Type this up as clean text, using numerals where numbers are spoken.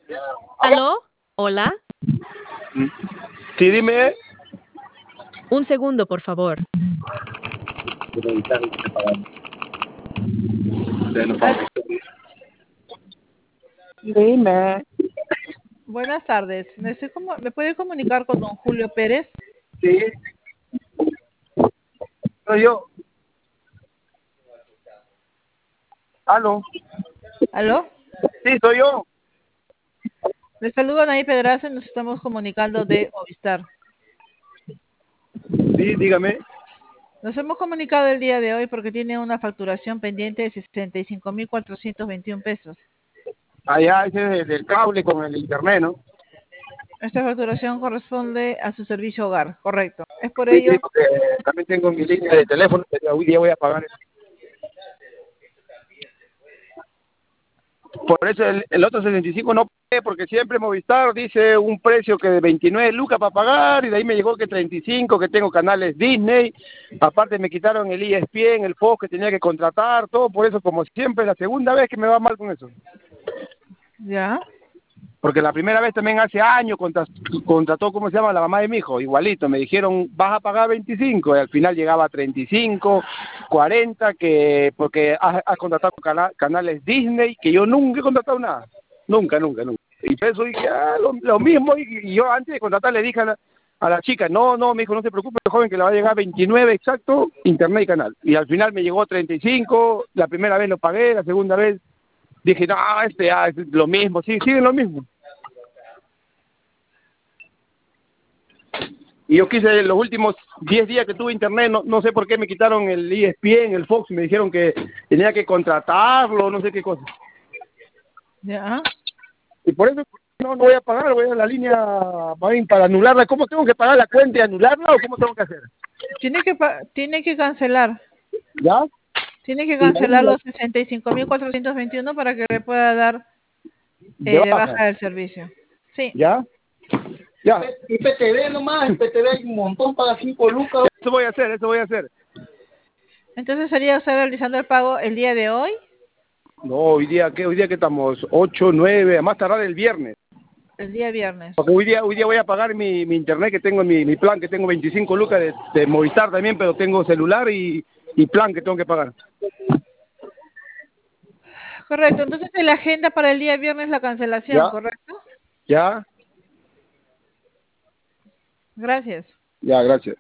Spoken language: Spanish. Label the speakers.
Speaker 1: ¿Aló? ¿Hola?
Speaker 2: Sí, dime.
Speaker 1: Un segundo, por favor.
Speaker 3: Al-
Speaker 2: Dime.
Speaker 3: Buenas tardes. ¿Me puede comunicar con don Julio Pérez?
Speaker 2: Sí, soy yo. ¿Aló?
Speaker 3: ¿Aló?
Speaker 2: Sí, soy yo.
Speaker 3: Le saludo a Nay Pedraza y nos estamos comunicando de Movistar.
Speaker 2: Sí, dígame.
Speaker 3: Nos hemos comunicado el día de hoy porque tiene una facturación pendiente de 65.421 pesos.
Speaker 2: Allá ese es del cable con el internet, ¿no?
Speaker 3: Esta facturación corresponde a su servicio hogar, correcto. Es por
Speaker 2: Sí, sí,
Speaker 3: ello,
Speaker 2: porque también tengo mi línea de teléfono, pero hoy día voy a pagar eso. Por eso el otro 65 no pagué, porque siempre Movistar dice un precio que de 29 lucas para pagar, y de ahí me llegó que 35, que tengo canales Disney, aparte me quitaron el ESPN, el Fox que tenía que contratar, todo por eso, como siempre, es la segunda vez que me va mal con eso.
Speaker 3: ya.
Speaker 2: Porque la primera vez también hace años contrató, ¿cómo se llama? La mamá de mi hijo, igualito. Me dijeron, vas a pagar 25, y al final llegaba a 35, 40, que porque has contratado canales Disney, que yo nunca he contratado nada. Nunca, nunca, nunca. Y por eso dije, lo mismo. Y yo antes de contratar le dije a la chica, no, me dijo, no se preocupe, joven, que le va a llegar 29 exacto, internet y canal. Y al final me llegó 35, la primera vez lo pagué, la segunda vez dije, no, es lo mismo, sí, siguen lo mismo. Y yo quise, los últimos 10 días que tuve internet, no sé por qué me quitaron el ESPN, el Fox, y me dijeron que tenía que contratarlo, no sé qué cosa.
Speaker 3: Ya.
Speaker 2: Y por eso no voy a pagar, voy a la línea para anularla. ¿Cómo tengo que pagar la cuenta y anularla o cómo tengo que hacer?
Speaker 3: Tiene que cancelar.
Speaker 2: ¿Ya?
Speaker 3: Tiene que
Speaker 2: Y la
Speaker 3: cancelar
Speaker 2: línea
Speaker 3: los 65.421 para que le pueda dar
Speaker 2: de
Speaker 3: de
Speaker 2: baja,
Speaker 3: baja del servicio. Sí.
Speaker 2: ¿ya? Ya. Y PTV nomás, en PTV hay un montón para 5 lucas. Eso voy a hacer, eso voy a hacer.
Speaker 3: Entonces sería usted realizando el pago el día de hoy,
Speaker 2: No, hoy día que estamos 8 9 a más tardar el viernes.
Speaker 3: el día viernes.
Speaker 2: Porque hoy día voy a pagar mi internet que tengo, mi plan que tengo 25 lucas de Movistar también, pero tengo celular y plan que tengo que pagar.
Speaker 3: Correcto. Entonces en la agenda para el día viernes la cancelación,
Speaker 2: ¿Ya?
Speaker 3: ¿correcto?
Speaker 2: ¿Ya?
Speaker 3: Gracias.
Speaker 2: Ya, gracias.